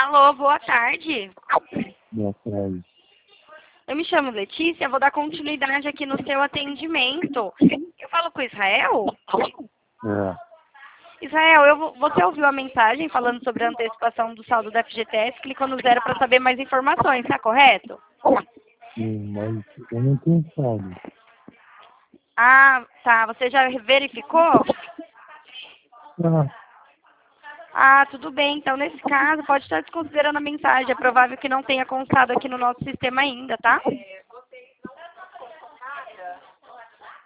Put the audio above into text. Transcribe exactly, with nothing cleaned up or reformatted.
Alô, boa tarde. Boa tarde. Eu me chamo Letícia, vou dar continuidade aqui no seu atendimento. Eu falo com o Israel? É, Israel, eu vou- você ouviu a mensagem falando sobre a antecipação do saldo da F G T S, clicou no zero para saber mais informações, tá correto? sim, mas eu não tenho saldo. Ah, tá. Você já verificou? Ah, Ah, tudo bem. Então, nesse caso, pode estar desconsiderando a mensagem. É provável que não tenha constado aqui no nosso sistema ainda, tá?